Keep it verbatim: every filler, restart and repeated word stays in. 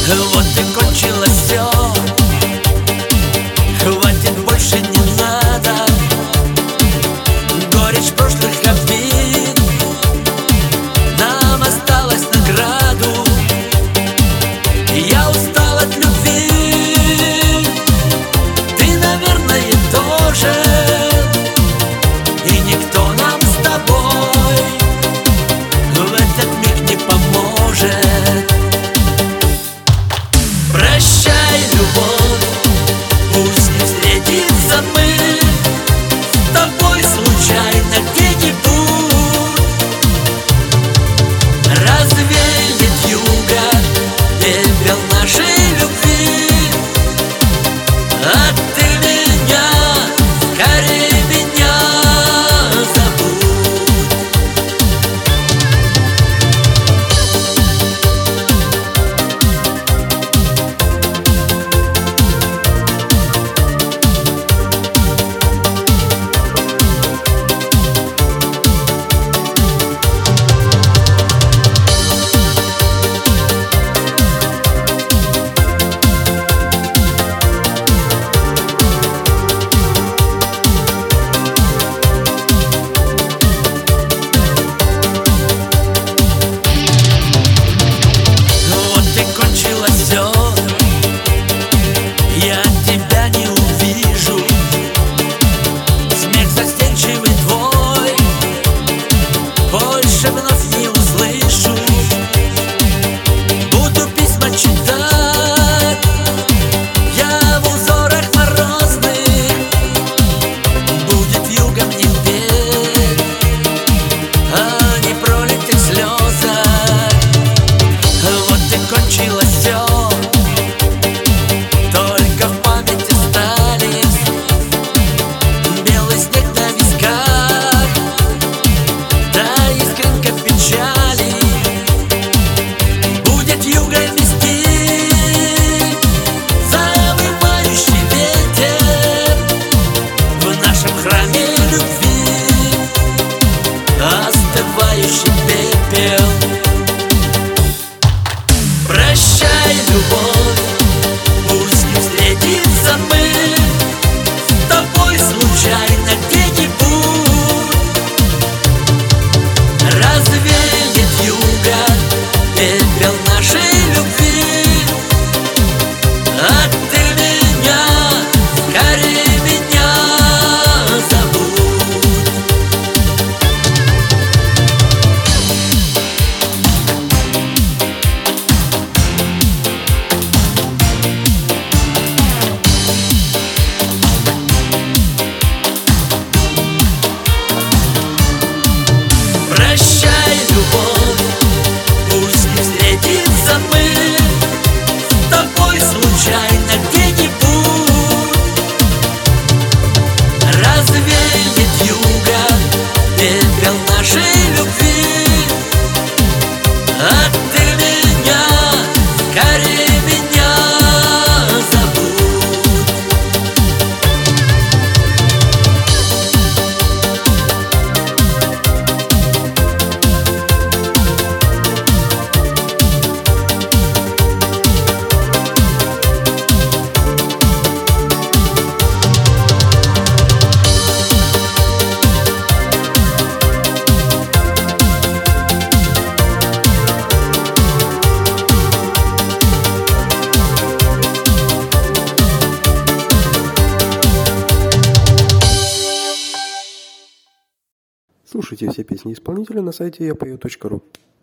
Вот и кончилось все, хватит, больше не надо. Горечь прошлых обид нам осталась награду. Я устал от любви, ты, наверное, тоже. И никто нам с тобой в этот миг не поможет. Прощай, любовь, пусть не встретится мы с тобой случайно где-нибудь. Развеет юга пепел нашей любви, а ты меня, скорее меня забудь. Я тебя не увижу, смех застенчивый твой больше вновь не услышу. Буду письма читать я в узорах морозных, будет вьюгом не петь о непролитых слезах. Вот и кончилось все, только в памяти остались белый снег на висках, да искренка печали будет югой мести. Завывающий ветер в нашем храме любви, остывающий пепел. Прощай, любовь, пусть не встретится мы с тобой случайно где-нибудь. Развеет юга пепел нашей любви, а ты меня, скорее меня забудь. Прощай, любовь, пусть не встретится мы с тобой случайно где-нибудь. Развеет юга пепел нашей любви, а ты меня, скорее меня забудь. Слушайте все песни исполнителя на сайте я пою точка ру.